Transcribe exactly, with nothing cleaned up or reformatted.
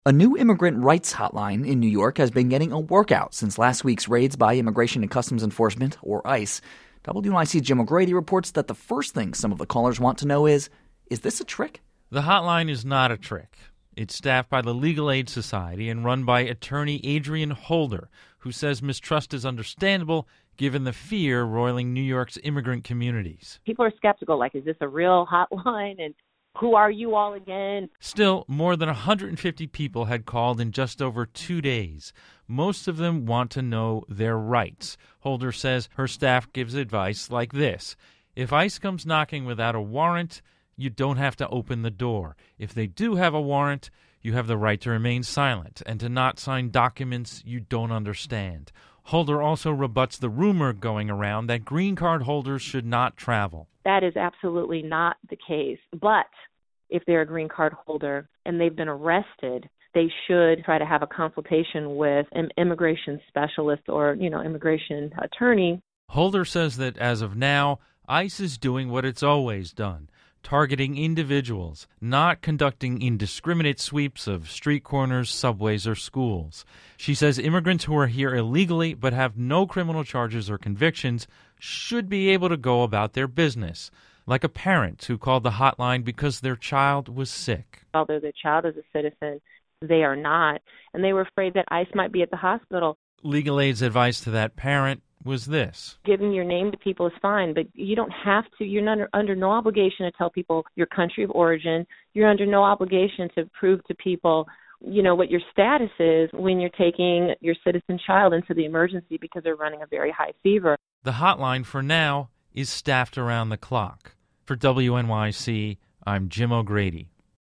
A new immigrant rights hotline in New York has been getting a workout since last week's raids by Immigration and Customs Enforcement, or ICE. W N Y C's Jim O'Grady reports that the first thing some of the callers want to know is, is this a trick? The hotline is not a trick. It's staffed by the Legal Aid Society and run by attorney Adrian Holder, who says mistrust is understandable given the fear roiling New York's immigrant communities. People are skeptical, like, is this a real hotline? And who are you all again? Still, more than one hundred fifty people had called in just over two days. Most of them want to know their rights. Holder says her staff gives advice like this. If ICE comes knocking without a warrant, you don't have to open the door. If they do have a warrant, you have the right to remain silent and to not sign documents you don't understand. Holder also rebuts the rumor going around that green card holders should not travel. That is absolutely not the case. But if they're a green card holder and they've been arrested, they should try to have a consultation with an immigration specialist or, you know, immigration attorney. Holder says that as of now, ICE is doing what it's always done, targeting individuals, not conducting indiscriminate sweeps of street corners, subways, or schools. She says immigrants who are here illegally but have no criminal charges or convictions should be able to go about their business, like a parent who called the hotline because their child was sick. Although their child is a citizen, they are not, and they were afraid that ICE might be at the hospital. Legal Aid's advice to that parent was this. Giving your name to people is fine, but you don't have to. You're under, under no obligation to tell people your country of origin. You're under no obligation to prove to people, you know, what your status is when you're taking your citizen child into the emergency because they're running a very high fever. The hotline for now is staffed around the clock. For W N Y C, I'm Jim O'Grady.